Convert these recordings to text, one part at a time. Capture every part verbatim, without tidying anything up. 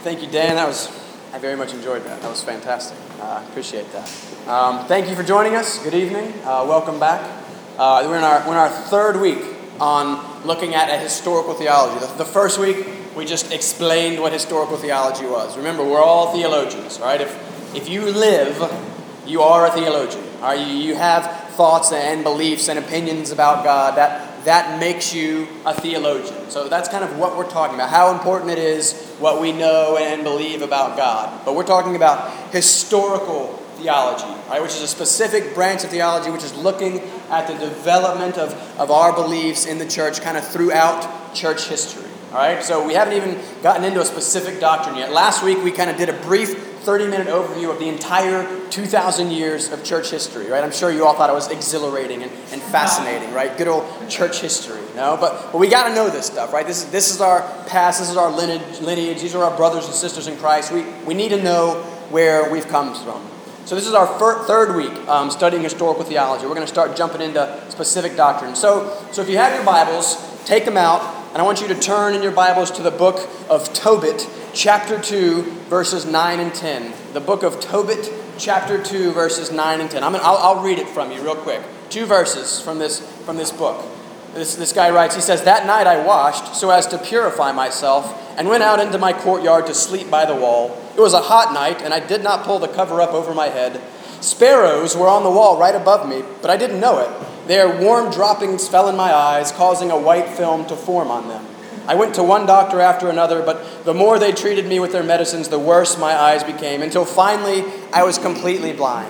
Thank you, Dan. That was, I very much enjoyed that. That was fantastic. I uh, appreciate that. Um, thank you for joining us. Good evening. Uh, welcome back. Uh, we're, in our, we're in our third week on looking at a historical theology. The, the first week, we just explained what historical theology was. Remember, we're all theologians, all right? If, if you live, you are a theologian. All right? You, you have thoughts and beliefs and opinions about God. That That makes you a theologian. So that's kind of what we're talking about, how important it is what we know and believe about God. But we're talking about historical theology, right, which is a specific branch of theology which is looking at the development of, of our beliefs in the church kind of throughout church history. All right, so we haven't even gotten into a specific doctrine yet. Last week we kind of did a brief thirty-minute overview of the entire two thousand years of church history, right? I'm sure you all thought it was exhilarating and, and fascinating, right? Good old church history, you know? But, but we got to know this stuff, right? This is, this is our past. This is our lineage, lineage. These are our brothers and sisters in Christ. We, we need to know where we've come from. So this is our fir- third week um, studying historical theology. We're going to start jumping into specific doctrines. So, so if you have your Bibles, take them out. And I want you to turn in your Bibles to the book of Tobit, chapter two, verses nine and ten. The book of Tobit, chapter two, verses nine and ten. I'm gonna, I'll, I'll read it from you real quick. Two verses from this from this book. This, this guy writes, he says, "That night I washed so as to purify myself and went out into my courtyard to sleep by the wall. It was a hot night, and I did not pull the cover up over my head. Sparrows were on the wall right above me, but I didn't know it. Their warm droppings fell in my eyes, causing a white film to form on them. I went to one doctor after another, but the more they treated me with their medicines, the worse my eyes became, until finally I was completely blind."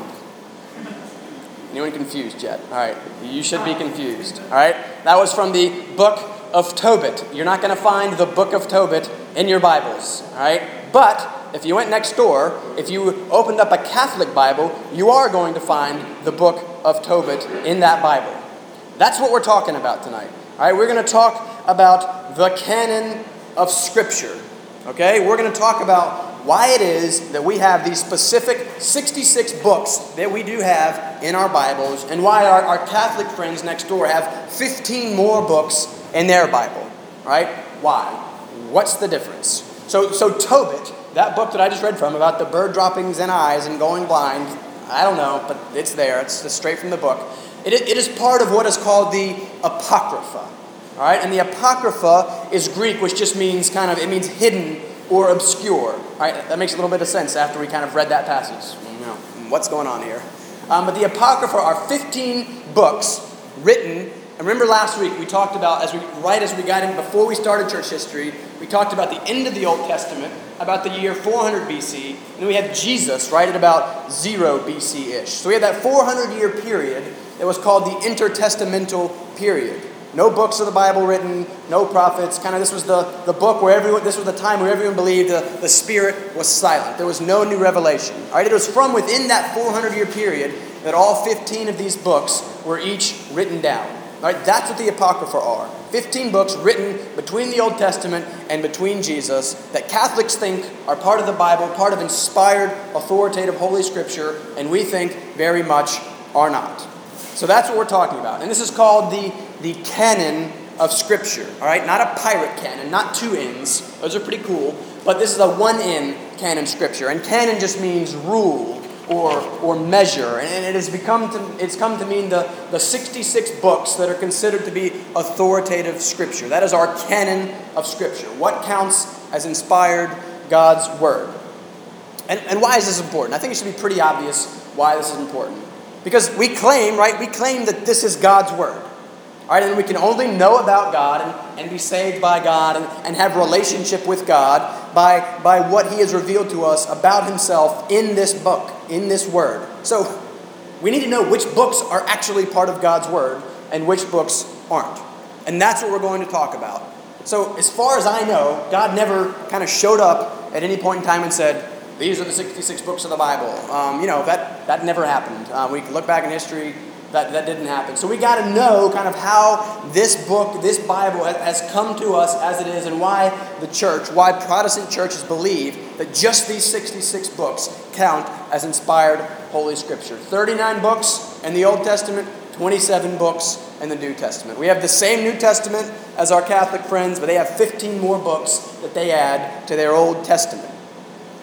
Anyone confused yet? All right, you should be confused. All right, that was from the book of Tobit. You're not going to find the book of Tobit in your Bibles. All right, but if you went next door, if you opened up a Catholic Bible, you are going to find the book of Tobit in that Bible. That's what we're talking about tonight. All right, we're going to talk about the canon of Scripture. Okay, we're going to talk about why it is that we have these specific sixty-six books that we do have in our Bibles, and why our, our Catholic friends next door have fifteen more books in their Bible. All right, why? What's the difference? So, so Tobit, that book that I just read from about the bird droppings in eyes and going blind, I don't know, but it's there. It's just straight from the book. It, it is part of what is called the Apocrypha. All right, and the Apocrypha is Greek, which just means kind of, it means hidden or obscure. All right, that makes a little bit of sense after we kind of read that passage. You know, what's going on here? Um, but the Apocrypha are fifteen books written. And remember last week we talked about, as we right as we got in, before we started church history, we talked about the end of the Old Testament, about the year four hundred B C, and then we had Jesus right at about zero B C-ish. So we had that four hundred year period that was called the intertestamental period. No books of the Bible written, no prophets. Kind of this was the, the book where everyone, this was the time where everyone believed the, the Spirit was silent. There was no new revelation. All right, it was from within that four hundred year period that all fifteen of these books were each written down. All right, that's what the Apocrypha are. fifteen books written between the Old Testament and between Jesus that Catholics think are part of the Bible, part of inspired, authoritative Holy Scripture, and we think very much are not. So that's what we're talking about. And this is called the, the canon of Scripture. All right, not a pirate canon, not two N's. Those are pretty cool. But this is a one-N canon Scripture. And canon just means rule or or measure. And it has become to, it's come to mean the, the sixty-six books that are considered to be authoritative Scripture. That is our canon of Scripture. What counts as inspired God's Word. And, and why is this important? I think it should be pretty obvious why this is important. Because we claim, right, we claim that this is God's Word. All right, and we can only know about God and, and be saved by God and, and have relationship with God by, by what He has revealed to us about Himself in this book, in this Word. So we need to know which books are actually part of God's Word and which books aren't. And that's what we're going to talk about. So as far as I know, God never kind of showed up at any point in time and said, these are the sixty-six books of the Bible. Um, you know, that, that never happened. Uh, we can look back in history. That, that didn't happen. So we got to know kind of how this book, this Bible has, has come to us as it is, and why the church, why Protestant churches believe that just these sixty-six books count as inspired Holy Scripture. thirty-nine books in the Old Testament, twenty-seven books in the New Testament. We have the same New Testament as our Catholic friends, but they have fifteen more books that they add to their Old Testament.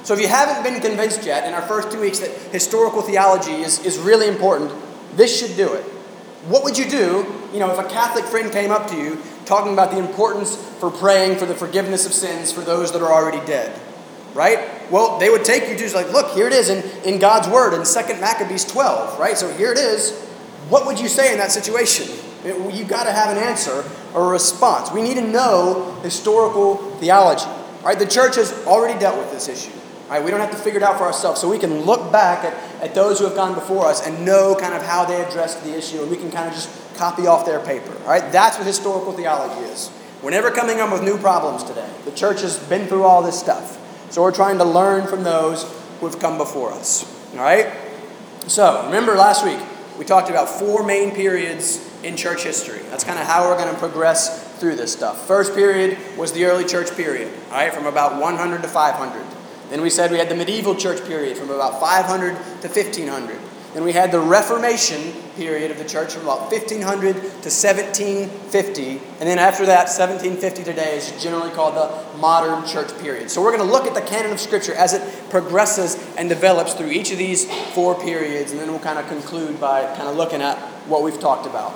So if you haven't been convinced yet in our first two weeks that historical theology is, is really important, this should do it. What would you do, you know, if a Catholic friend came up to you talking about the importance for praying for the forgiveness of sins for those that are already dead? Right? Well, they would take you to like, look, here it is in, in God's Word in Second Maccabees twelve, right? So here it is. What would you say in that situation? You've got to have an answer or a response. We need to know historical theology. Right? The church has already dealt with this issue. Right? We don't have to figure it out for ourselves. So we can look back at, at those who have gone before us and know kind of how they addressed the issue, and we can kind of just copy off their paper. Right? That's what historical theology is. We're never coming up with new problems today. The church has been through all this stuff. So we're trying to learn from those who have come before us. All right? So, remember last week, we talked about four main periods in church history. That's kind of how we're going to progress through this stuff. First period was the early church period, all right, from about one hundred to five hundred. Then we said we had the medieval church period from about five hundred to fifteen hundred. Then we had the Reformation period of the church from about fifteen hundred to seventeen fifty. And then after that, seventeen fifty today is generally called the modern church period. So we're going to look at the canon of Scripture as it progresses and develops through each of these four periods. And then we'll kind of conclude by kind of looking at what we've talked about.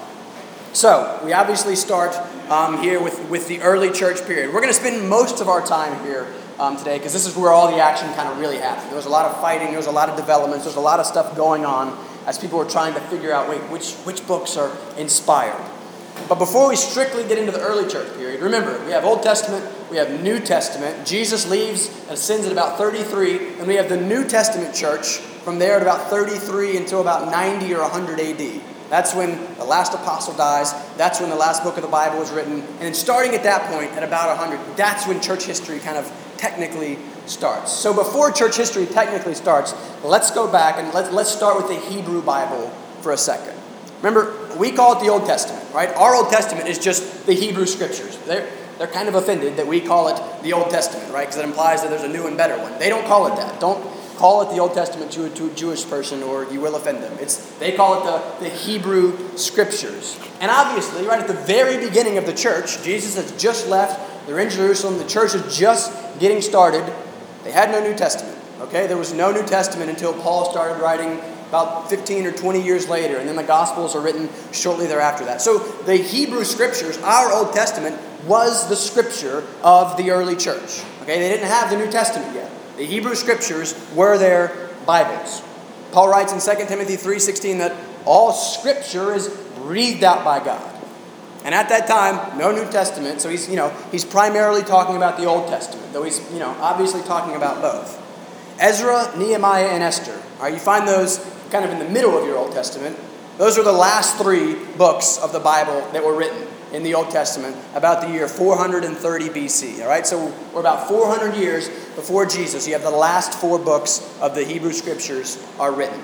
So we obviously start um, here with, with the early church period. We're going to spend most of our time here Um, today, because this is where all the action kind of really happened. There was a lot of fighting, there was a lot of developments, there was a lot of stuff going on as people were trying to figure out, wait, which, which books are inspired. But before we strictly get into the early church period, remember, we have Old Testament, we have New Testament. Jesus leaves and ascends at about thirty-three, and we have the New Testament church from there at about thirty-three until about ninety or one hundred A D. That's when the last apostle dies. That's when the last book of the Bible was written. And then starting at that point, at about one hundred, that's when church history kind of technically starts. So before church history technically starts, let's go back and let's, let's start with the Hebrew Bible for a second. Remember, we call it the Old Testament, right? Our Old Testament is just the Hebrew Scriptures. They're, they're kind of offended that we call it the Old Testament, right? Because it implies that there's a new and better one. They don't call it that. Don't call it the Old Testament to a, to a Jewish person or you will offend them. It's They call it the, the Hebrew Scriptures. And obviously, right at the very beginning of the church, Jesus has just left. They're in Jerusalem. The church is just getting started. They had no New Testament. Okay, there was no New Testament until Paul started writing about fifteen or twenty years later, and then the Gospels are written shortly thereafter that. So the Hebrew Scriptures, our Old Testament, was the Scripture of the early church. Okay, they didn't have the New Testament yet. The Hebrew Scriptures were their Bibles. Paul writes in Second Timothy three sixteen that all Scripture is breathed out by God. And at that time, no New Testament, so he's, you know, he's primarily talking about the Old Testament, though he's, you know, obviously talking about both. Ezra, Nehemiah, and Esther. All right, you find those kind of in the middle of your Old Testament. Those are the last three books of the Bible that were written in the Old Testament about the year four hundred thirty B C. All right, so we're about four hundred years before Jesus. You have the last four books of the Hebrew Scriptures are written.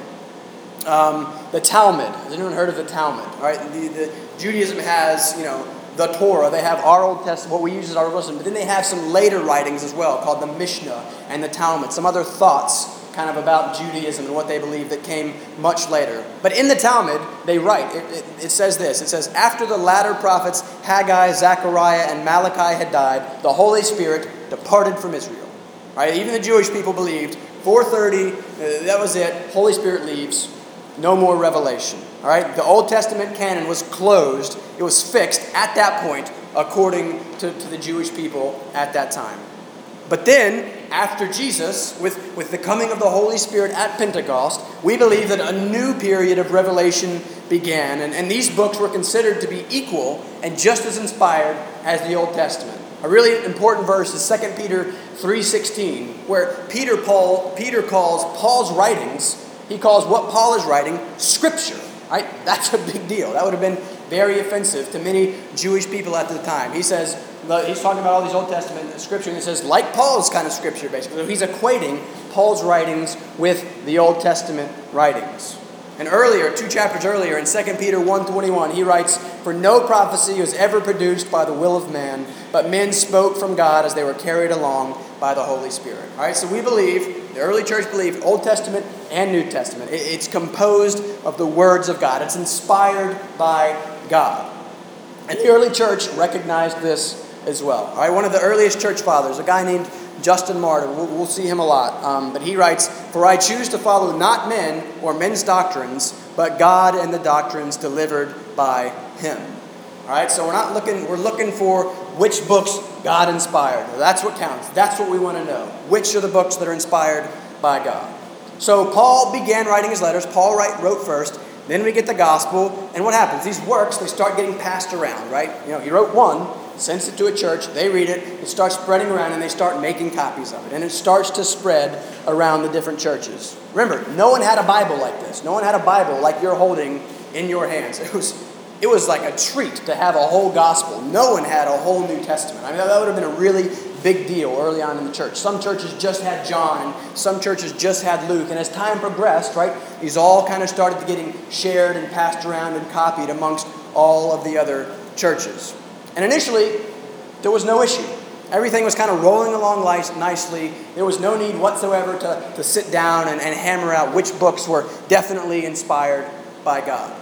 Um, the Talmud. Has anyone heard of the Talmud? All right, the, the Judaism has, you know, the Torah. They have our Old Testament, what we use as our Old Testament, but then they have some later writings as well called the Mishnah and the Talmud. Some other thoughts kind of about Judaism and what they believe that came much later. But in the Talmud, they write, it, it, it says this, it says, after the latter prophets, Haggai, Zechariah, and Malachi had died, the Holy Spirit departed from Israel. Right? Even the Jewish people believed, four thirty, uh, that was it, Holy Spirit leaves, no more revelation. All right? The Old Testament canon was closed, it was fixed at that point, according to, to the Jewish people at that time. But then, after Jesus, with, with the coming of the Holy Spirit at Pentecost, we believe that a new period of revelation began. And, and these books were considered to be equal and just as inspired as the Old Testament. A really important verse is Second Peter three sixteen, where Peter, Paul, Peter calls Paul's writings, he calls what Paul is writing, Scripture. Right? That's a big deal. That would have been very offensive to many Jewish people at the time. He says, he's talking about all these Old Testament Scripture, and he says, like Paul's kind of Scripture, basically. So he's equating Paul's writings with the Old Testament writings. And earlier, two chapters earlier, in Second Peter one twenty-one, he writes, for no prophecy was ever produced by the will of man, but men spoke from God as they were carried along by the Holy Spirit. All right, so we believe, the early church believed, Old Testament and New Testament. It's composed of the words of God. It's inspired by God. And the early church recognized this as well. All right, one of the earliest church fathers, a guy named Justin Martyr. We'll, we'll see him a lot. Um, but he writes, "For I choose to follow not men or men's doctrines, but God and the doctrines delivered by him." All right, so we're not looking, we're looking for which books God inspired. That's what counts. That's what we want to know. Which are the books that are inspired by God? So Paul began writing his letters. Paul write, wrote first. Then we get the gospel. And what happens? These works, they start getting passed around, right? You know, he wrote one, sends it to a church, they read it, it starts spreading around, and they start making copies of it. And it starts to spread around the different churches. Remember, no one had a Bible like this. No one had a Bible like you're holding in your hands. It was It was like a treat to have a whole gospel. No one had a whole New Testament. I mean, that would have been a really big deal early on in the church. Some churches just had John, and some churches just had Luke. And as time progressed, right, these all kind of started getting shared and passed around and copied amongst all of the other churches. And initially, there was no issue. Everything was kind of rolling along nicely. There was no need whatsoever to, to sit down and, and hammer out which books were definitely inspired by God.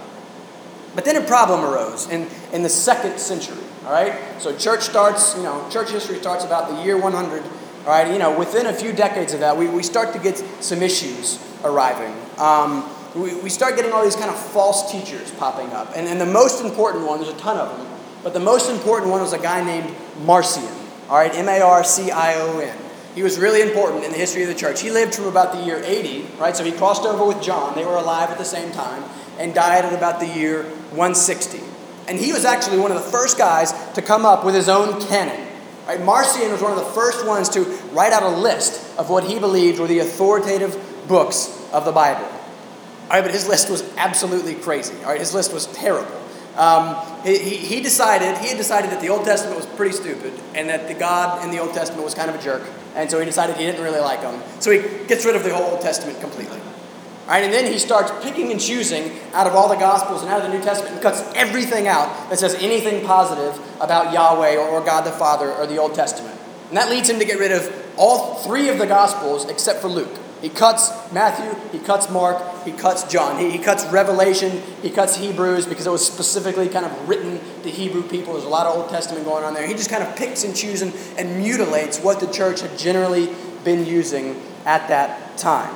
But then a problem arose in, in the second century, all right? So church starts, you know, church history starts about the year one hundred, all right? You know, within a few decades of that, we, we start to get some issues arriving. Um, we, we start getting all these kind of false teachers popping up. And, and the most important one, there's a ton of them, but the most important one was a guy named Marcion, all right? M A R C I O N. He was really important in the history of the church. He lived from about the year eighty, right? So he crossed over with John. They were alive at the same time, and died at about the year one sixty. And he was actually one of the first guys to come up with his own canon. Right? Marcion was one of the first ones to write out a list of what he believed were the authoritative books of the Bible. All right, but his list was absolutely crazy. All right, his list was terrible. Um, he, he decided he had decided that the Old Testament was pretty stupid, and that the God in the Old Testament was kind of a jerk. And so he decided he didn't really like him. So he gets rid of the whole Old Testament completely. All right, and then he starts picking and choosing out of all the Gospels and out of the New Testament and cuts everything out that says anything positive about Yahweh or, or God the Father or the Old Testament. And that leads him to get rid of all three of the Gospels except for Luke. He cuts Matthew, he cuts Mark, he cuts John. He, he cuts Revelation, he cuts Hebrews because it was specifically kind of written to Hebrew people. There's a lot of Old Testament going on there. He just kind of picks and chooses and, and mutilates what the church had generally been using at that time.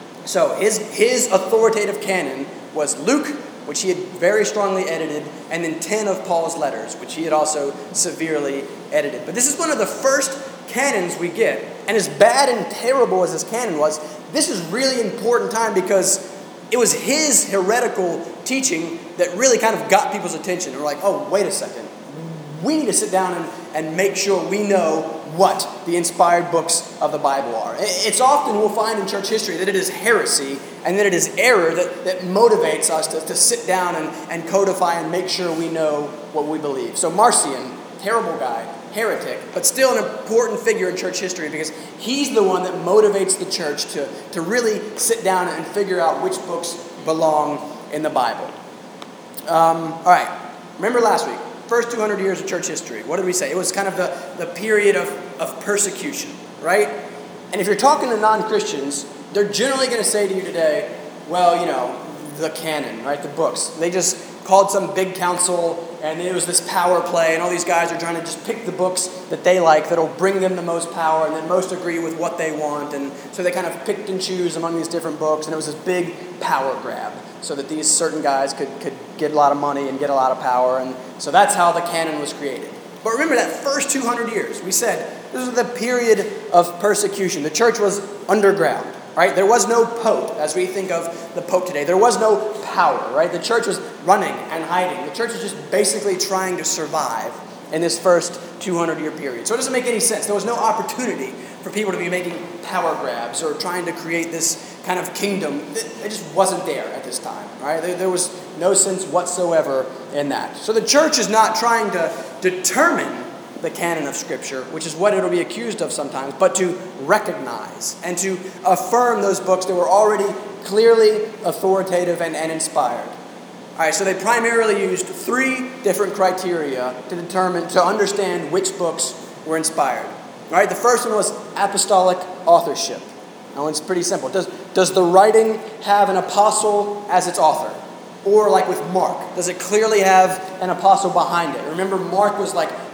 So his, his authoritative canon was Luke, which he had very strongly edited, and then ten of Paul's letters, which he had also severely edited. But this is one of the first canons we get. And as bad and terrible as this canon was, this is really important time because it was his heretical teaching that really kind of got people's attention. They're like, oh, wait a second. We need to sit down and, and make sure we know what the inspired books of the Bible are. It's often, we'll find in church history, that it is heresy and that it is error that, that motivates us to, to sit down and, and codify and make sure we know what we believe. So Marcion, terrible guy, heretic, but still an important figure in church history because he's the one that motivates the church to, to really sit down and figure out which books belong in the Bible. Um, all right, remember last week, first two hundred years of church history. What did we say? It was kind of the, the period of, of persecution, right? And if you're talking to non-Christians, they're generally going to say to you today, well, you know, the canon, right? The books. They just called some big council and it was this power play and all these guys are trying to just pick the books that they like that'll bring them the most power and that most agree with what they want. And so they kind of picked and choose among these different books and it was this big power grab so that these certain guys could, could get a lot of money and get a lot of power. And so that's how the canon was created. But remember that first two hundred years, we said this was the period of persecution. The church was underground, right? There was no pope, as we think of the pope today. There was no power, right? The church was running and hiding. The church was just basically trying to survive in this first two hundred year period. So it doesn't make any sense. There was no opportunity for people to be making power grabs or trying to create this kind of kingdom. It just wasn't there at this time, right? There, there was no sense whatsoever in that. So the church is not trying to determine the canon of Scripture, which is what it'll be accused of sometimes, but to recognize and to affirm those books that were already clearly authoritative and, and inspired. All right, so they primarily used three different criteria to determine, to understand which books were inspired. All right, the first one was apostolic authorship. Now, it's pretty simple. Does, does the writing have an apostle as its author? Or like with Mark, does it clearly have an apostle behind it? Remember, Mark was like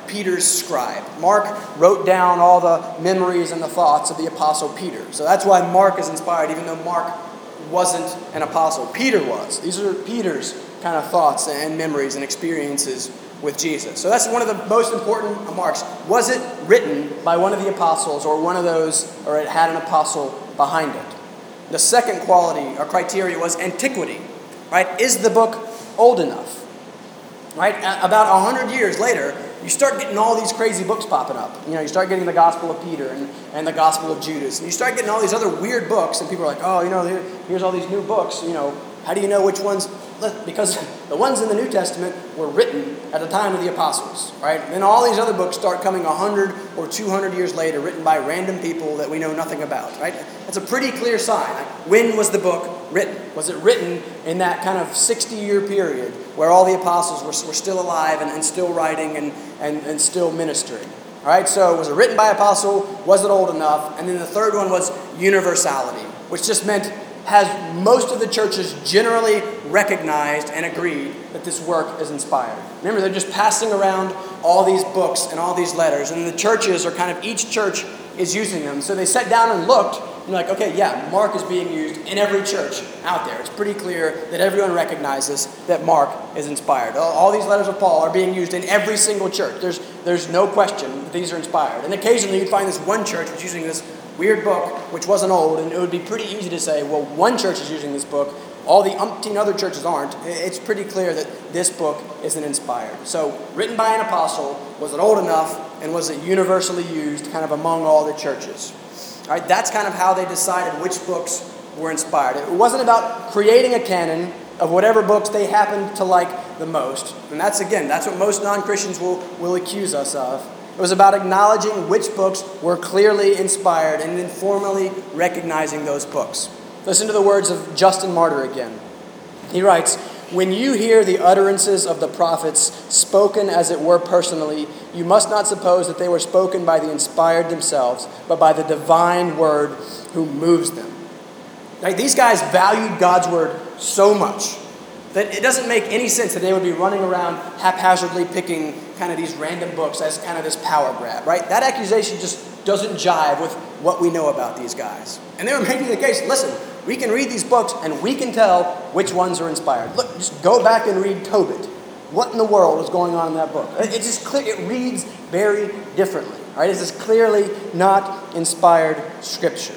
Peter's scribe. Mark wrote down all the memories and the thoughts of the apostle Peter. So that's why Mark is inspired, even though Mark wasn't an apostle. Peter was. These are Peter's kind of thoughts and memories and experiences with Jesus. So that's one of the most important marks. Was it written by one of the apostles or one of those, or it had an apostle behind it? The second quality or criteria was antiquity. Right? Is the book old enough? Right? About a hundred years later, you start getting all these crazy books popping up. You know, you start getting the Gospel of Peter and, and the Gospel of Judas. And you start getting all these other weird books, and people are like, oh, you know, here, here's all these new books. You know, how do you know which ones? Because the ones in the New Testament were written at the time of the apostles, right? Then all these other books start coming one hundred or two hundred years later, written by random people that we know nothing about, right? That's a pretty clear sign. When was the book written? Was it written in that kind of sixty-year period where all the apostles were, were still alive and, and still writing and, and, and still ministering? All right, so was it written by apostle? Was it old enough? And then the third one was universality, which just meant has most of the churches generally recognized and agreed that this work is inspired. Remember, they're just passing around all these books and all these letters, and the churches are kind of, each church is using them. So they sat down and looked, and like, okay, yeah, Mark is being used in every church out there. It's pretty clear that everyone recognizes that Mark is inspired. All, all these letters of Paul are being used in every single church. There's, there's no question that these are inspired. And occasionally you'd find this one church was using this weird book, which wasn't old, and it would be pretty easy to say, well, one church is using this book, all the umpteen other churches aren't. It's pretty clear that this book isn't inspired. So, written by an apostle, was it old enough, and was it universally used kind of among all the churches? All right, that's kind of how they decided which books were inspired. It wasn't about creating a canon of whatever books they happened to like the most. And that's, again, that's what most non-Christians will, will accuse us of. It was about acknowledging which books were clearly inspired and then formally recognizing those books. Listen to the words of Justin Martyr again. He writes, "When you hear the utterances of the prophets spoken as it were personally, you must not suppose that they were spoken by the inspired themselves, but by the divine word who moves them." Like, these guys valued God's word so much that it doesn't make any sense that they would be running around haphazardly picking kind of these random books as kind of this power grab, right? That accusation just doesn't jive with what we know about these guys. And they were making the case, listen, we can read these books and we can tell which ones are inspired. Look, just go back and read Tobit. What in the world is going on in that book? It's just clear, it reads very differently, right? It's just clearly not inspired scripture.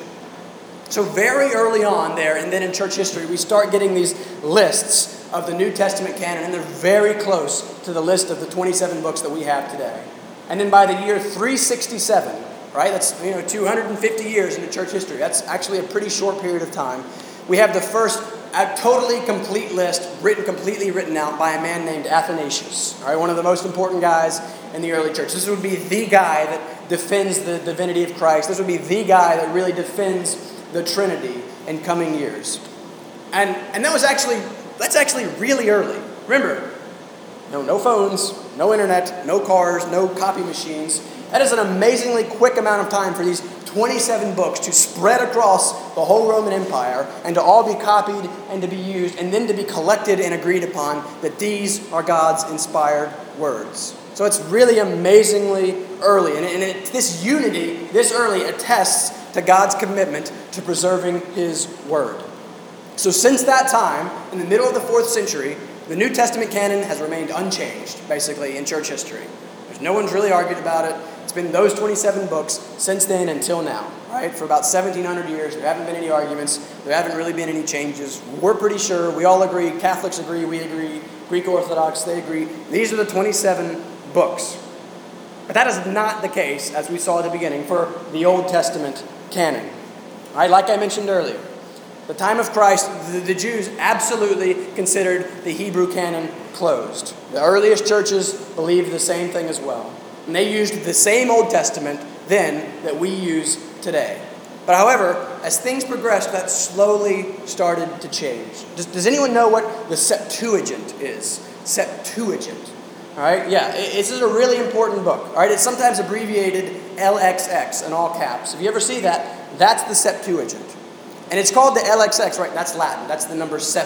So very early on there, and then in church history, we start getting these lists of the New Testament canon, and they're very close to the list of the twenty-seven books that we have today. And then by the year three sixty-seven, right, that's, you know, two hundred fifty years into church history. That's actually a pretty short period of time. We have the first a totally complete list, written completely written out by a man named Athanasius, all right, one of the most important guys in the early church. This would be the guy that defends the divinity of Christ. This would be the guy that really defends the Trinity in coming years. And and that was actually, that's actually really early. Remember, no, no phones, no internet, no cars, no copy machines. That is an amazingly quick amount of time for these twenty-seven books to spread across the whole Roman Empire and to all be copied and to be used and then to be collected and agreed upon that these are God's inspired words. So it's really amazingly early. And, and it, this unity, this early, attests to God's commitment to preserving His word. So since that time, in the middle of the fourth century, the New Testament canon has remained unchanged, basically, in church history. There's no one's really argued about it. It's been those twenty-seven books since then until now, right? For about seventeen hundred years, there haven't been any arguments. There haven't really been any changes. We're pretty sure. We all agree. Catholics agree. We agree. Greek Orthodox, they agree. These are the twenty-seven books. But that is not the case, as we saw at the beginning, for the Old Testament canon. All right, like I mentioned earlier, the time of Christ, the, the Jews absolutely considered the Hebrew canon closed. The earliest churches believed the same thing as well. And they used the same Old Testament then that we use today. But however, as things progressed, that slowly started to change. Does, does anyone know what the Septuagint is? Septuagint. All right, yeah, it, this is a really important book. All right, it's sometimes abbreviated L X X in all caps. If you ever see that, that's the Septuagint. And it's called the L X X, right? That's Latin. That's the number seventy.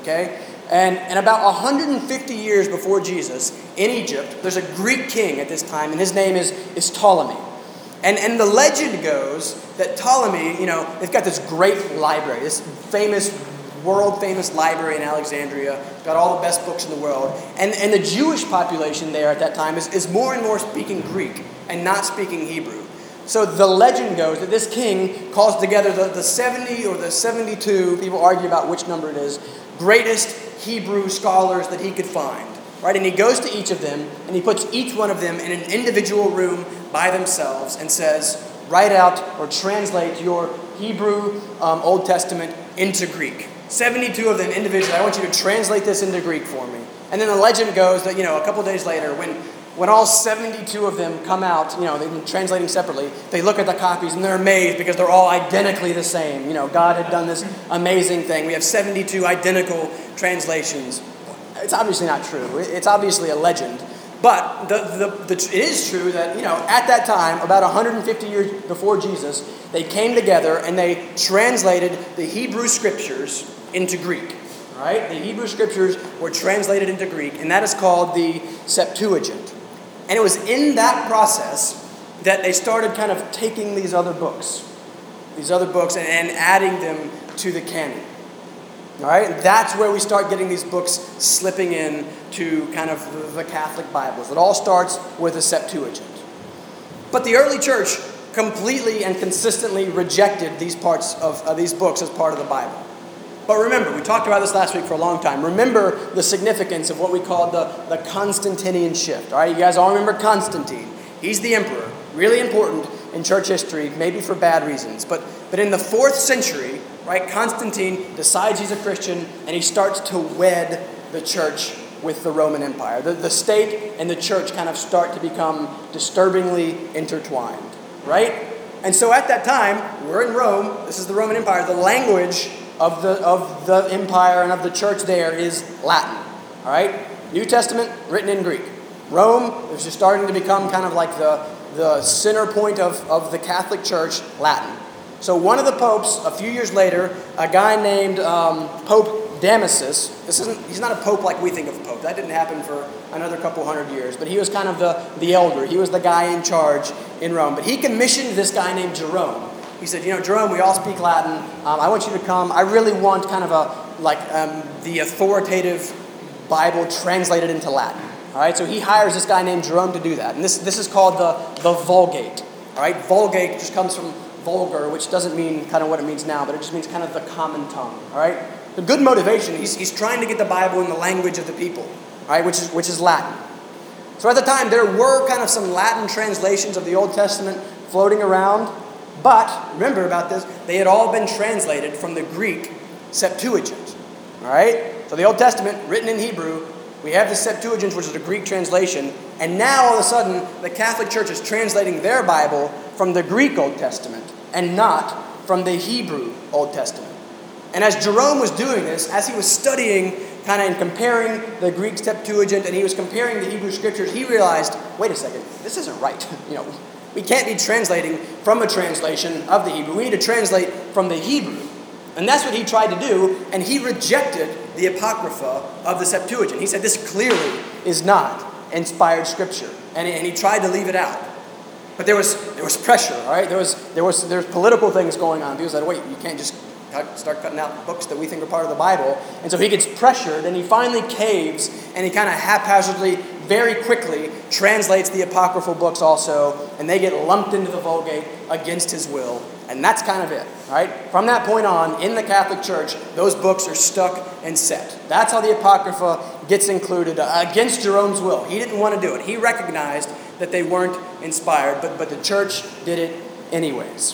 okay? And, and about one hundred fifty years before Jesus, in Egypt, there's a Greek king at this time, and his name is, is Ptolemy. And, and the legend goes that Ptolemy, you know, they've got this great library, this famous, world-famous library in Alexandria, got all the best books in the world. And, and the Jewish population there at that time is, is more and more speaking Greek and not speaking Hebrew. So the legend goes that this king calls together the, the seventy or the seventy-two, people argue about which number it is, greatest Hebrew scholars that he could find. Right? And he goes to each of them, and he puts each one of them in an individual room by themselves and says, write out or translate your Hebrew um, Old Testament into Greek. seventy-two of them individually. I want you to translate this into Greek for me. And then the legend goes that, you know, a couple days later, when When all seventy-two of them come out, you know, they've been translating separately, they look at the copies and they're amazed because they're all identically the same. You know, God had done this amazing thing. We have seventy-two identical translations. It's obviously not true. It's obviously a legend. But the, the, the, it is true that, you know, at that time, about one hundred fifty years before Jesus, they came together and they translated the Hebrew scriptures into Greek. Right? The Hebrew scriptures were translated into Greek, and that is called the Septuagint. And it was in that process that they started kind of taking these other books, these other books, and, and adding them to the canon. All right? And that's where we start getting these books slipping in to kind of the Catholic Bibles. It all starts with the Septuagint. But the early church completely and consistently rejected these parts of, of these books as part of the Bible. But remember, we talked about this last week for a long time. Remember the significance of what we call the, the Constantinian shift. All right, you guys all remember Constantine. He's the emperor. Really important in church history, maybe for bad reasons. But, but in the fourth century, right, Constantine decides he's a Christian, and he starts to wed the church with the Roman Empire. The, the state and the church kind of start to become disturbingly intertwined, right? And so at that time, we're in Rome. This is the Roman Empire. The language of the of the empire and of the church there is Latin. All right? New Testament written in Greek. Rome is just starting to become kind of like the, the center point of, of the Catholic Church, Latin. So one of the popes, a few years later, a guy named um, Pope Damasus, this isn't he's not a pope like we think of a pope. That didn't happen for another couple hundred years, but he was kind of the, the elder. He was the guy in charge in Rome. But he commissioned this guy named Jerome. He said, you know, Jerome, we all speak Latin. Um, I want you to come. I really want kind of a, like, um, the authoritative Bible translated into Latin. All right, so he hires this guy named Jerome to do that. And this, this is called the, the Vulgate. All right, Vulgate just comes from vulgar, which doesn't mean kind of what it means now, but it just means kind of the common tongue. All right, the good motivation. He's, he's trying to get the Bible in the language of the people, all right, which is, which is Latin. So at the time, there were kind of some Latin translations of the Old Testament floating around. But, remember about this, they had all been translated from the Greek Septuagint. All right? So the Old Testament, written in Hebrew, we have the Septuagint, which is a Greek translation, and now all of a sudden, the Catholic Church is translating their Bible from the Greek Old Testament and not from the Hebrew Old Testament. And as Jerome was doing this, as he was studying kind of and comparing the Greek Septuagint and he was comparing the Hebrew Scriptures, he realized, wait a second, this isn't right. you know. We can't be translating from a translation of the Hebrew. We need to translate from the Hebrew. And that's what he tried to do, and he rejected the Apocrypha of the Septuagint. He said this clearly is not inspired scripture, and he, and he tried to leave it out. But there was there was pressure, all right? There was there was there's political things going on. People said, wait, you can't just start cutting out books that we think are part of the Bible. And so he gets pressured, and he finally caves, and he kind of haphazardly, very quickly, translates the apocryphal books also, and they get lumped into the Vulgate against his will. And that's kind of it, all right? From that point on, in the Catholic Church, those books are stuck and set. That's how the Apocrypha gets included uh, against Jerome's will. He didn't want to do it. He recognized that they weren't inspired, but, but the church did it anyways.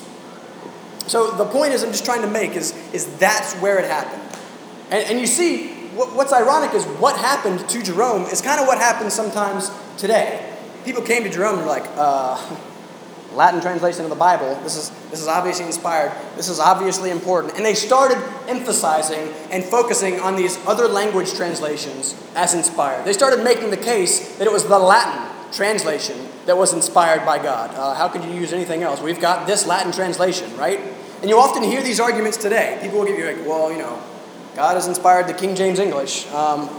So the point is I'm just trying to make is, is that's where it happened. And, and you see, what, what's ironic is what happened to Jerome is kind of what happens sometimes today. People came to Jerome and were like, uh, Latin translation of the Bible, this is, this is obviously inspired, this is obviously important. And they started emphasizing and focusing on these other language translations as inspired. They started making the case that it was the Latin translation that was inspired by God. Uh, how could you use anything else? We've got this Latin translation, right? And you often hear these arguments today. People will give you like, well, you know, God has inspired the King James English. Um,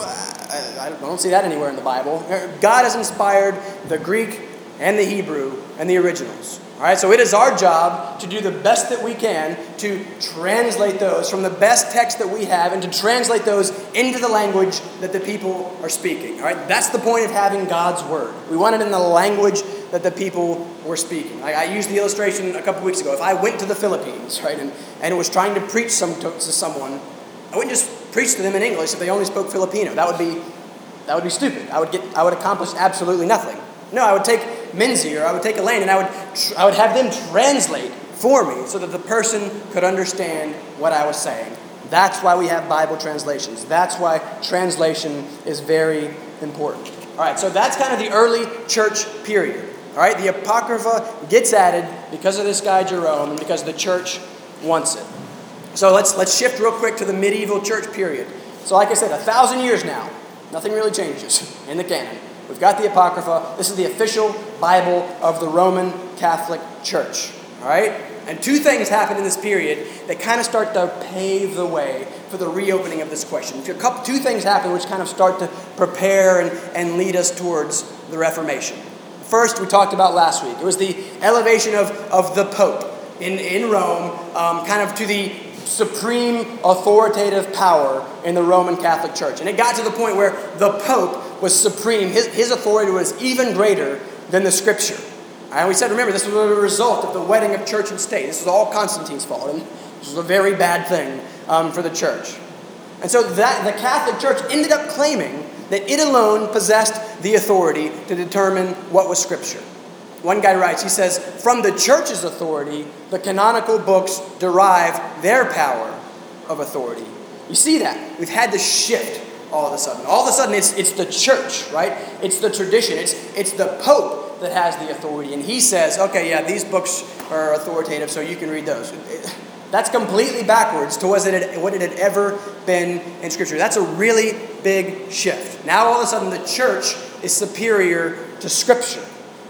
I, I don't see that anywhere in the Bible. God has inspired the Greek and the Hebrew and the originals. All right, so it is our job to do the best that we can to translate those from the best text that we have and to translate those into the language that the people are speaking. All right, that's the point of having God's word. We want it in the language that the people were speaking. I, I used the illustration a couple weeks ago. If I went to the Philippines, right, and, and was trying to preach some to, to someone, I wouldn't just preach to them in English if they only spoke Filipino. That would be that would be stupid. I would get I would accomplish absolutely nothing. No, I would take Minzy or I would take Elaine and I would I would have them translate for me so that the person could understand what I was saying. That's why we have Bible translations. That's why translation is very important. All right, so that's kind of the early church period. All right, the Apocrypha gets added because of this guy Jerome and because the church wants it. So let's let's shift real quick to the medieval church period. So like I said, a thousand years now, nothing really changes in the canon. We've got the Apocrypha. This is the official Bible of the Roman Catholic Church. All right? And two things happen in this period that kind of start to pave the way for the reopening of this question. A couple, two things happen which kind of start to prepare and, and lead us towards the Reformation. First, we talked about last week. It was the elevation of, of the Pope in, in Rome, um, kind of to the supreme authoritative power in the Roman Catholic Church. And it got to the point where the Pope was supreme. His, his authority was even greater than the Scripture. And we said, remember, this was a result of the wedding of church and state. This was all Constantine's fault, and this was a very bad thing um, for the church. And so that the Catholic Church ended up claiming that it alone possessed the authority to determine what was Scripture. One guy writes, he says, from the church's authority, the canonical books derive their power of authority. You see that? We've had this shift all of a sudden. All of a sudden, it's it's the church, right? It's the tradition. It's it's the Pope that has the authority. And he says, okay, yeah, these books are authoritative, so you can read those. That's completely backwards to what it had, what it had ever been in Scripture. That's a really big shift. Now, all of a sudden, the church is superior to Scripture.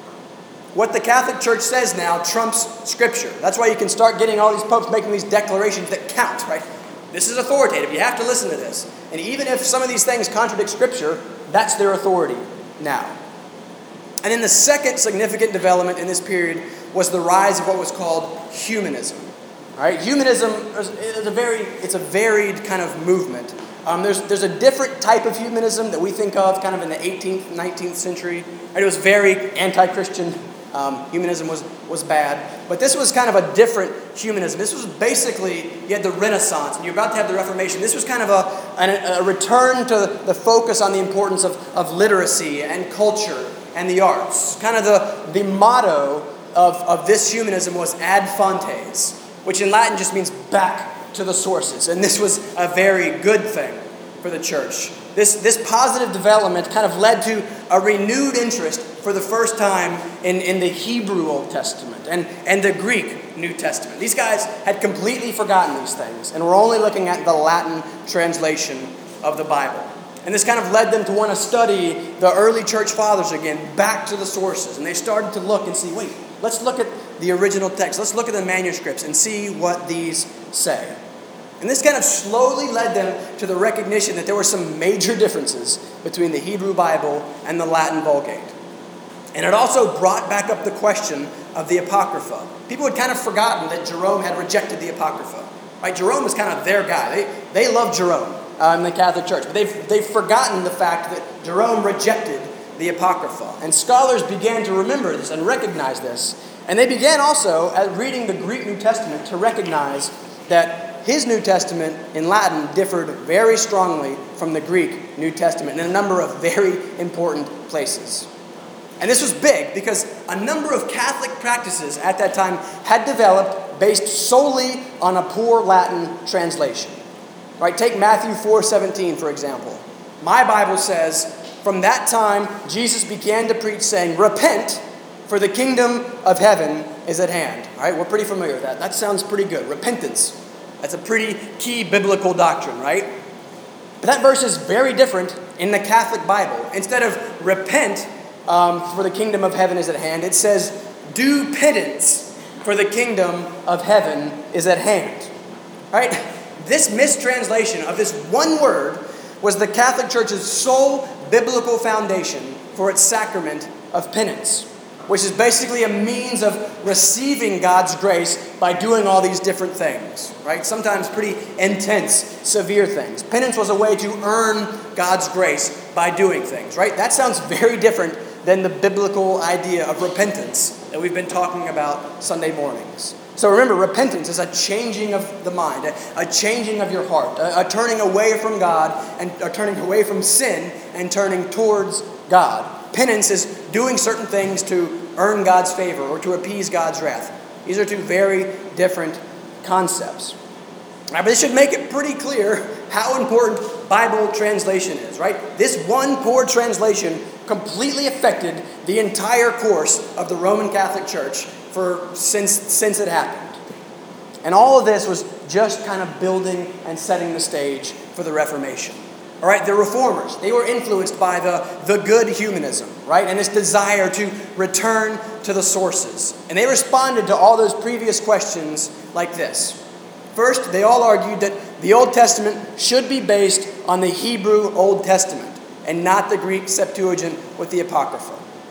What the Catholic Church says now trumps Scripture. That's why you can start getting all these popes making these declarations that count, right? This is authoritative. You have to listen to this. And even if some of these things contradict Scripture, that's their authority now. And then the second significant development in this period was the rise of what was called humanism. All right, humanism is a very it's a varied kind of movement. Um, there's there's a different type of humanism that we think of kind of in the eighteenth, nineteenth century. Right? It was very anti-Christian. Um, humanism was, was bad. But this was kind of a different humanism. This was basically, you had the Renaissance, and you're about to have the Reformation. This was kind of a, a, a return to the focus on the importance of, of literacy and culture and the arts. Kind of the, the motto of, of this humanism was ad fontes, which in Latin just means back to the sources. And this was a very good thing for the church. This, this positive development kind of led to a renewed interest for the first time in, in the Hebrew Old Testament and, and the Greek New Testament. These guys had completely forgotten these things and were only looking at the Latin translation of the Bible. And this kind of led them to want to study the early church fathers again, back to the sources. And they started to look and see, wait, let's look at the original text. Let's look at the manuscripts and see what these say. And this kind of slowly led them to the recognition that there were some major differences between the Hebrew Bible and the Latin Vulgate. And it also brought back up the question of the Apocrypha. People had kind of forgotten that Jerome had rejected the Apocrypha. Right? Jerome was kind of their guy. They, they loved Jerome uh, in the Catholic Church. But they've, they've forgotten the fact that Jerome rejected the Apocrypha. And scholars began to remember this and recognize this. And they began also, at reading the Greek New Testament, to recognize that his New Testament in Latin differed very strongly from the Greek New Testament in a number of very important places. And this was big because a number of Catholic practices at that time had developed based solely on a poor Latin translation. Right? Take Matthew four seventeen, for example. My Bible says, from that time Jesus began to preach, saying, repent, for the kingdom of heaven is at hand. All right, we're pretty familiar with that. That sounds pretty good. Repentance. That's a pretty key biblical doctrine, right? But that verse is very different in the Catholic Bible. Instead of repent, um, for the kingdom of heaven is at hand, it says, do penance, for the kingdom of heaven is at hand. Right? This mistranslation of this one word was the Catholic Church's sole biblical foundation for its sacrament of penance, which is basically a means of receiving God's grace by doing all these different things, right? Sometimes pretty intense, severe things. Penance was a way to earn God's grace by doing things, right? That sounds very different than the biblical idea of repentance that we've been talking about Sunday mornings. So remember, repentance is a changing of the mind, a, a changing of your heart, a, a turning away from God and a turning away from sin and turning towards God. Penance is doing certain things to earn God's favor or to appease God's wrath. These are two very different concepts. Right, but this should make it pretty clear how important Bible translation is, right? This one poor translation completely affected the entire course of the Roman Catholic Church for since, since it happened. And all of this was just kind of building and setting the stage for the Reformation. All right, the Reformers, they were influenced by the, the good humanism, right? And this desire to return to the sources. And they responded to all those previous questions like this. First, they all argued that the Old Testament should be based on the Hebrew Old Testament and not the Greek Septuagint with the Apocrypha.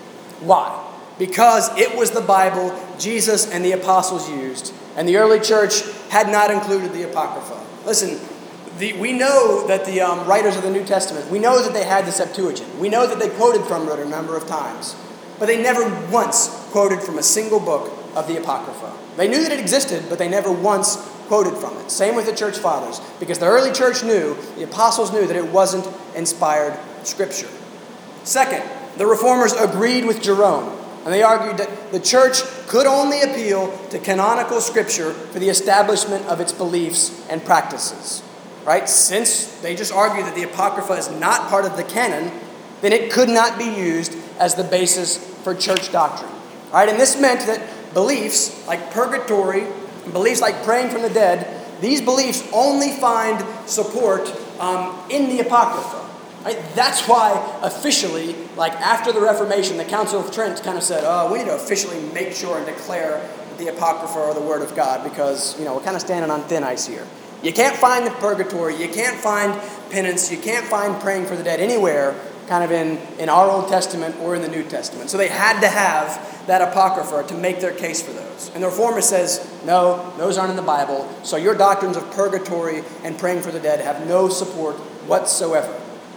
Why? Because it was the Bible Jesus and the apostles used, and the early church had not included the Apocrypha. Listen, The, we know that the um, writers of the New Testament, we know that they had the Septuagint. We know that they quoted from it a number of times. But they never once quoted from a single book of the Apocrypha. They knew that it existed, but they never once quoted from it. Same with the church fathers, because the early church knew, the apostles knew that it wasn't inspired scripture. Second, the Reformers agreed with Jerome, and they argued that the church could only appeal to canonical scripture for the establishment of its beliefs and practices. Right? Since they just argue that the Apocrypha is not part of the canon, then it could not be used as the basis for church doctrine. Right? And this meant that beliefs like purgatory, and beliefs like praying from the dead, these beliefs only find support um, in the Apocrypha. Right? That's why officially, like after the Reformation, the Council of Trent kind of said, oh, we need to officially make sure and declare that the Apocrypha are the Word of God because, you know, we're kind of standing on thin ice here. You can't find the purgatory, you can't find penance, you can't find praying for the dead anywhere kind of in, in our Old Testament or in the New Testament. So they had to have that Apocrypha to make their case for those. And the Reformer says, no, those aren't in the Bible, so your doctrines of purgatory and praying for the dead have no support whatsoever.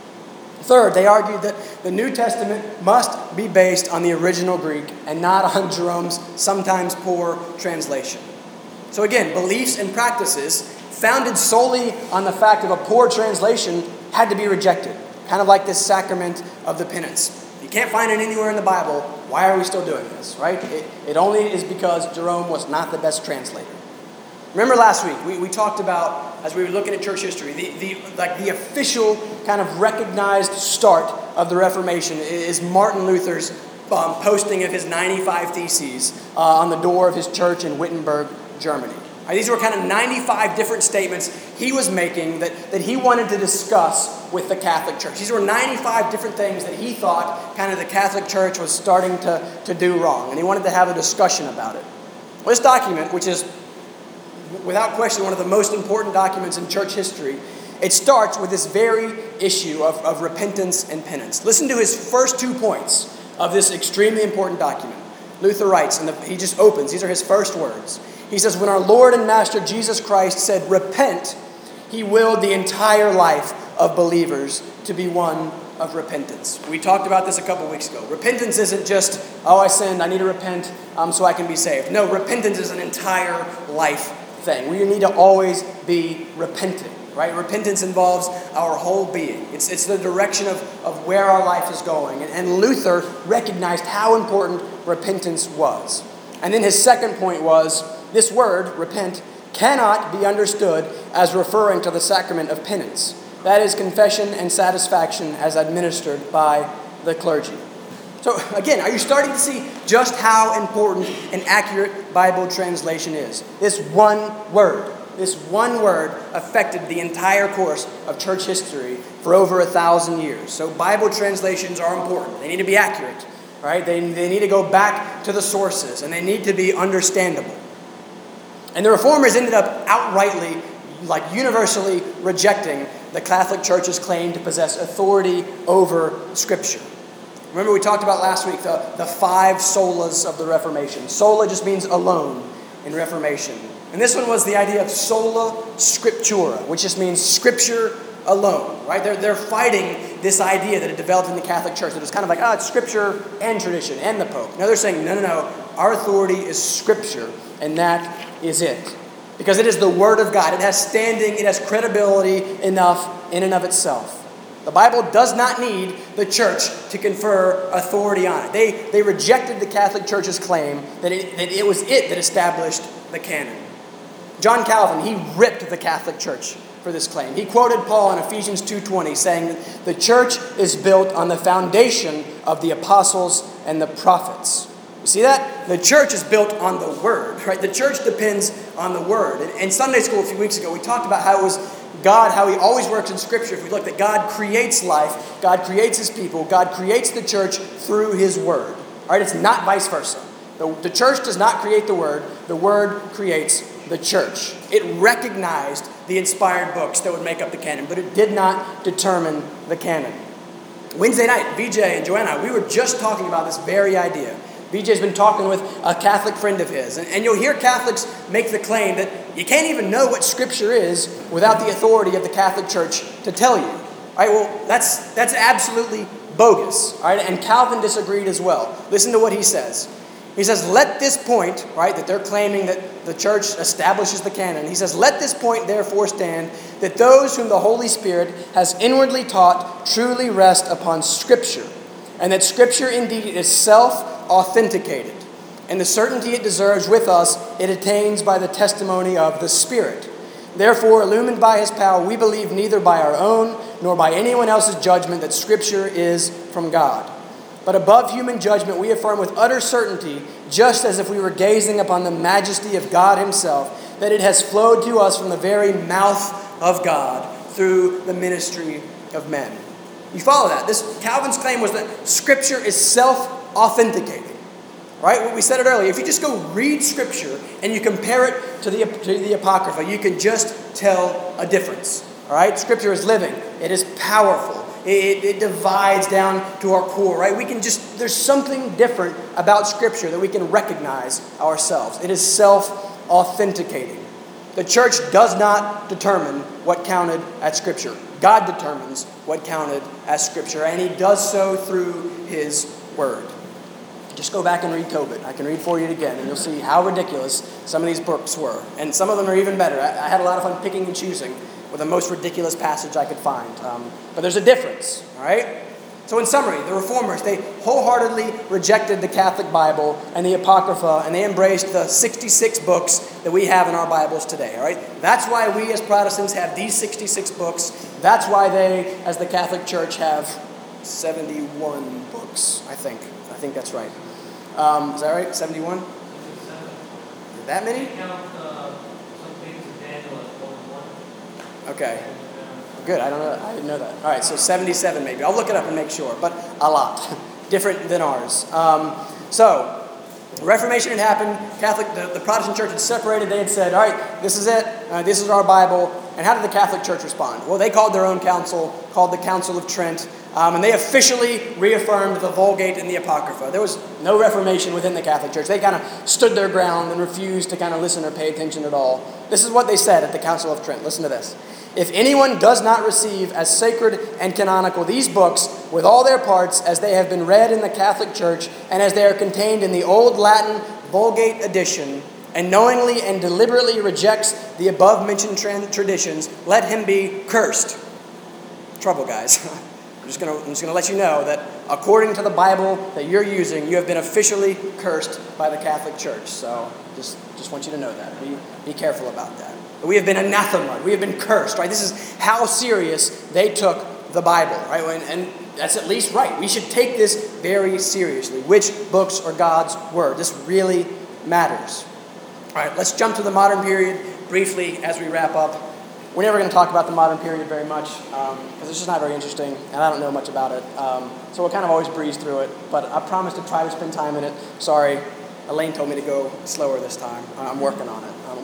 Third, they argued that the New Testament must be based on the original Greek and not on Jerome's sometimes poor translation. So again, beliefs and practices founded solely on the fact of a poor translation had to be rejected. Kind of like this sacrament of the penance. You can't find it anywhere in the Bible. Why are we still doing this, right? It, it only is because Jerome was not the best translator. Remember last week, we, we talked about, as we were looking at church history, the, the, like the official kind of recognized start of the Reformation is Martin Luther's um, posting of his ninety-five Theses uh, on the door of his church in Wittenberg, Germany. Right, these were kind of ninety-five different statements he was making that, that he wanted to discuss with the Catholic Church. These were ninety-five different things that he thought kind of the Catholic Church was starting to, to do wrong, and he wanted to have a discussion about it. Well, this document, which is without question one of the most important documents in church history, it starts with this very issue of, of repentance and penance. Listen to his first two points of this extremely important document. Luther writes, and the, he just opens, these are his first words. He says, when our Lord and Master Jesus Christ said, repent, he willed the entire life of believers to be one of repentance. We talked about this a couple weeks ago. Repentance isn't just, oh, I sinned, I need to repent um, so I can be saved. No, repentance is an entire life thing. We need to always be repenting, right? Repentance involves our whole being. It's, it's the direction of, of where our life is going. And, and Luther recognized how important repentance was. And then his second point was, this word, repent, cannot be understood as referring to the sacrament of penance. That is confession and satisfaction as administered by the clergy. So again, are you starting to see just how important an accurate Bible translation is? This one word, this one word affected the entire course of church history for over a thousand years. So Bible translations are important. They need to be accurate, right? They, they need to go back to the sources, and they need to be understandable. And the Reformers ended up outrightly like universally rejecting the Catholic Church's claim to possess authority over Scripture. Remember we talked about last week the, the five solas of the Reformation. Sola just means alone in Reformation. And this one was the idea of sola scriptura, which just means Scripture alone, right? They're, they're fighting this idea that had developed in the Catholic Church that it's kind of like, oh, it's Scripture and tradition and the Pope. Now they're saying, no, no, no, our authority is Scripture, and that is it. Because it is the Word of God. It has standing, it has credibility enough in and of itself. The Bible does not need the church to confer authority on it. They, they rejected the Catholic Church's claim that it, that it was it that established the canon. John Calvin, he ripped the Catholic Church for this claim. He quoted Paul in Ephesians two twenty saying that the church is built on the foundation of the apostles and the prophets. You see that? The church is built on the Word, right? The church depends on the Word. In, in Sunday school a few weeks ago, we talked about how it was God, how He always works in Scripture. If we look that God creates life, God creates His people, God creates the church through His Word. All right, it's not vice versa. The, the church does not create the Word. The Word creates the church. It recognized the inspired books that would make up the canon, but it did not determine the canon. Wednesday night, V J and Joanna, we were just talking about this very idea. V J's been talking with a Catholic friend of his, and, and you'll hear Catholics make the claim that you can't even know what Scripture is without the authority of the Catholic Church to tell you. All right, well, that's that's absolutely bogus. All right, and Calvin disagreed as well. Listen to what he says. He says, let this point, right, that they're claiming that the church establishes the canon. He says, let this point therefore stand, that those whom the Holy Spirit has inwardly taught truly rest upon Scripture, and that Scripture indeed is self-authenticated, and the certainty it deserves with us it attains by the testimony of the Spirit. Therefore, illumined by His power, we believe neither by our own nor by anyone else's judgment that Scripture is from God. But above human judgment, we affirm with utter certainty, just as if we were gazing upon the majesty of God Himself, that it has flowed to us from the very mouth of God through the ministry of men. You follow that? This Calvin's claim was that Scripture is self-authenticating. Right? We said it earlier. If you just go read Scripture and you compare it to the, to the Apocrypha, you can just tell a difference. All right? Scripture is living. It is powerful. It, it divides down to our core, right? We can just, there's something different about Scripture that we can recognize ourselves. It is self-authenticating. The church does not determine what counted as Scripture. God determines what counted as Scripture, and He does so through His Word. Just go back and read Tobit. I can read for you again, and you'll see how ridiculous some of these books were. And some of them are even better. I, I had a lot of fun picking and choosing with the most ridiculous passage I could find. Um, but there's a difference, all right? So in summary, the Reformers, they wholeheartedly rejected the Catholic Bible and the Apocrypha, and they embraced the sixty-six books that we have in our Bibles today, all right? That's why we as Protestants have these sixty-six books. That's why they, as the Catholic Church, have seventy-one books, I think. I think that's right. Um, is that right? seventy-one? That many? Okay. Good. I don't know. I didn't know that. All right. So seventy-seven maybe. I'll look it up and make sure. But a lot. Different than ours. Um, so, Reformation had happened. Catholic, the, the Protestant church had separated. They had said, all right, this is it. Uh, this is our Bible. And how did the Catholic Church respond? Well, they called their own council, called the Council of Trent. Um, and they officially reaffirmed the Vulgate and the Apocrypha. There was no Reformation within the Catholic Church. They kind of stood their ground and refused to kind of listen or pay attention at all. This is what they said at the Council of Trent. Listen to this. If anyone does not receive as sacred and canonical these books with all their parts as they have been read in the Catholic Church and as they are contained in the Old Latin Vulgate edition, and knowingly and deliberately rejects the above-mentioned tra- traditions, let him be cursed. Trouble, guys. I'm just going to I'm just going to let you know that according to the Bible that you're using, you have been officially cursed by the Catholic Church. So just, just want you to know that. Be, be careful about that. We have been anathema. We have been cursed, right? This is how serious they took the Bible, right? And, and that's at least right. We should take this very seriously. Which books are God's Word? This really matters. All right, let's jump to the modern period briefly as we wrap up. We're never going to talk about the modern period very much because um, it's just not very interesting, and I don't know much about it. Um, so we'll kind of always breeze through it. But I promise to try to spend time in it. Sorry, Elaine told me to go slower this time. I'm working on it. I'm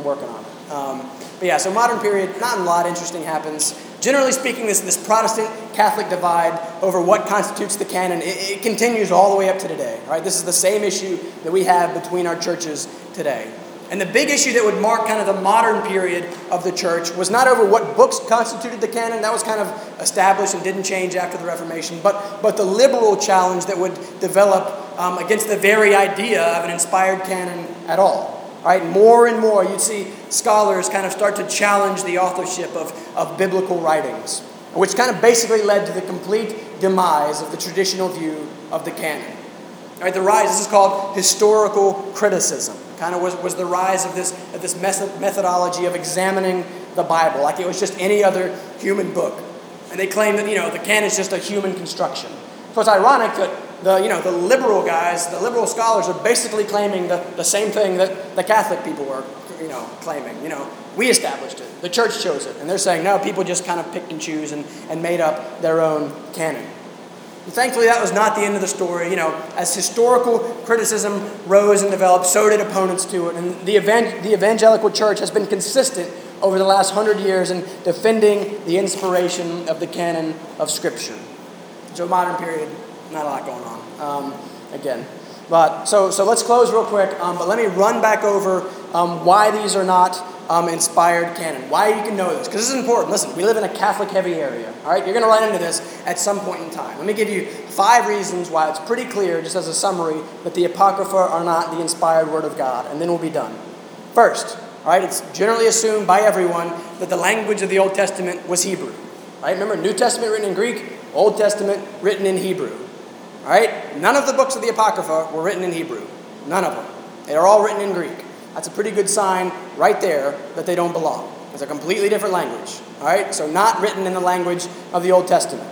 I'm working on it. Um, but yeah, so modern period, not a lot interesting happens. Generally speaking, this, this Protestant-Catholic divide over what constitutes the canon, it, it continues all the way up to today. Right? This is the same issue that we have between our churches today. And the big issue that would mark kind of the modern period of the church was not over what books constituted the canon. That was kind of established and didn't change after the Reformation. But, but the liberal challenge that would develop um, against the very idea of an inspired canon at all. Right? More and more you'd see scholars kind of start to challenge the authorship of, of biblical writings, which kind of basically led to the complete demise of the traditional view of the canon. Right? The rise, this is called historical criticism. Kind of was, was the rise of this, of this method, methodology of examining the Bible like it was just any other human book. And they claim that, you know, the canon is just a human construction. So it's ironic that the, you know, the liberal guys, the liberal scholars are basically claiming the, the same thing that the Catholic people were, you know, claiming. You know, we established it. The church chose it. And they're saying, no, people just kind of picked and choose and, and made up their own canon. And thankfully, that was not the end of the story. You know, as historical criticism rose and developed, so did opponents to it. And the, evan- the evangelical church has been consistent over the last hundred years in defending the inspiration of the canon of Scripture. So modern period, not a lot going on, um, again. But so so let's close real quick. Um, but let me run back over um, why these are not um, inspired canon. Why you can know this, because this is important. Listen, we live in a Catholic-heavy area. All right, you're going to run into this at some point in time. Let me give you five reasons why it's pretty clear, just as a summary, that the Apocrypha are not the inspired Word of God, and then we'll be done. First, all right, it's generally assumed by everyone that the language of the Old Testament was Hebrew. Right? Remember, New Testament written in Greek, Old Testament written in Hebrew. All right? None of the books of the Apocrypha were written in Hebrew. None of them. They are all written in Greek. That's a pretty good sign right there that they don't belong. It's a completely different language. All right? So not written in the language of the Old Testament.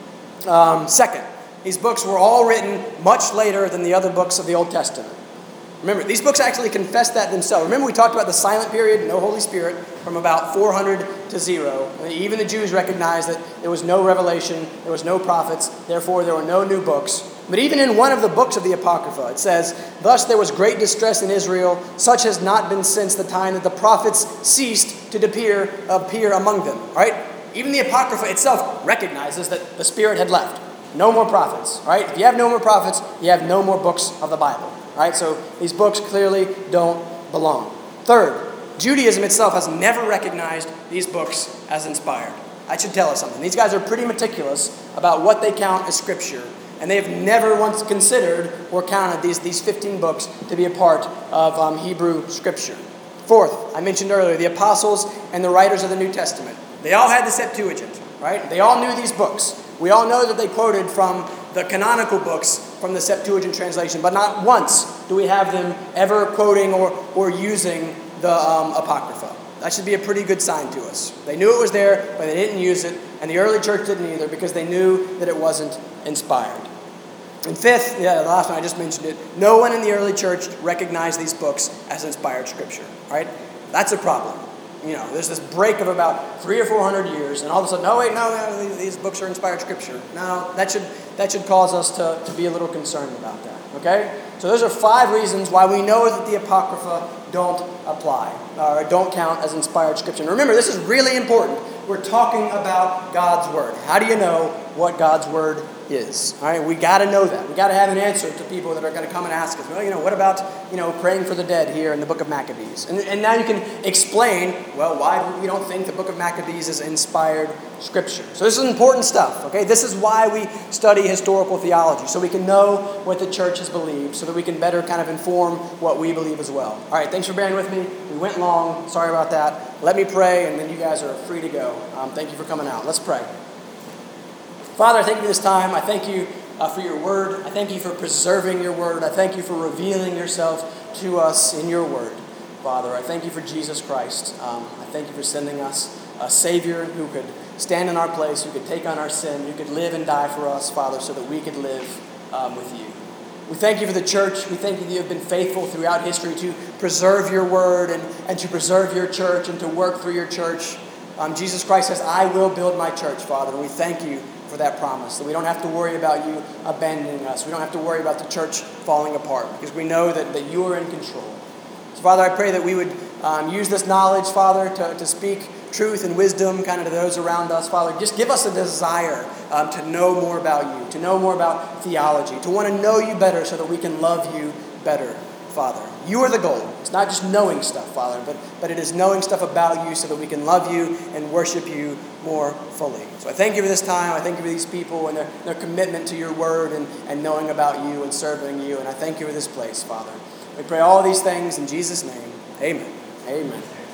Um, second, these books were all written much later than the other books of the Old Testament. Remember, these books actually confess that themselves. Remember we talked about the silent period, no Holy Spirit, from about four hundred to zero. Even the Jews recognized that there was no revelation, there was no prophets, therefore there were no new books. But even in one of the books of the Apocrypha, it says, "Thus there was great distress in Israel, such has not been since the time that the prophets ceased to appear, appear among them." All right? Even the Apocrypha itself recognizes that the Spirit had left. No more prophets. All right? If you have no more prophets, you have no more books of the Bible. Right, so these books clearly don't belong. Third, Judaism itself has never recognized these books as inspired. That should tell us something. These guys are pretty meticulous about what they count as Scripture, and they have never once considered or counted these, these fifteen books to be a part of um, Hebrew Scripture. Fourth, I mentioned earlier, the apostles and the writers of the New Testament. They all had the Septuagint, right? They all knew these books. We all know that they quoted from the canonical books from the Septuagint translation, but not once do we have them ever quoting or, or using the um, Apocrypha. That should be a pretty good sign to us. They knew it was there, but they didn't use it, and the early church didn't either because they knew that it wasn't inspired. And fifth, yeah, the last one, I just mentioned it, no one in the early church recognized these books as inspired Scripture, right? That's a problem. You know, there's this break of about three or four hundred years, and all of a sudden, no, wait, no, no, these books are inspired Scripture. No, that should that should cause us to, to be a little concerned about that. Okay, so those are five reasons why we know that the Apocrypha don't apply or don't count as inspired Scripture. And remember, this is really important. We're talking about God's Word. How do you know what God's Word is? All right, we got to know that. We got to have an answer to people that are going to come and ask us. Well, you know, what about you know praying for the dead here in the Book of Maccabees? And, and now you can explain, well, why we don't think the Book of Maccabees is inspired Scripture. So this is important stuff. Okay, this is why we study historical theology, so we can know what the church has believed, so that we can better kind of inform what we believe as well. All right, thanks for bearing with me. We went long. Sorry about that. Let me pray, and then you guys are free to go. Um, thank you for coming out. Let's pray. Father, I thank you for this time. I thank you uh, for your word. I thank you for preserving your word. I thank you for revealing yourself to us in your word. Father, I thank you for Jesus Christ. Um, I thank you for sending us a Savior who could stand in our place, who could take on our sin, who could live and die for us, Father, so that we could live um, with you. We thank you for the church. We thank you that you have been faithful throughout history to preserve your word and, and to preserve your church and to work through your church. Um, Jesus Christ says, I will build my church, Father, and we thank you for that promise, that we don't have to worry about you abandoning us. We don't have to worry about the church falling apart because we know that, that you are in control. So, Father, I pray that we would Um, use this knowledge, Father, to, to speak truth and wisdom kind of to those around us, Father. Just give us a desire um, to know more about you, to know more about theology, to want to know you better so that we can love you better, Father. You are the goal. It's not just knowing stuff, Father, but, but it is knowing stuff about you so that we can love you and worship you more fully. So I thank you for this time. I thank you for these people and their, their commitment to your word and, and knowing about you and serving you. And I thank you for this place, Father. We pray all these things in Jesus' name. Amen. Amen.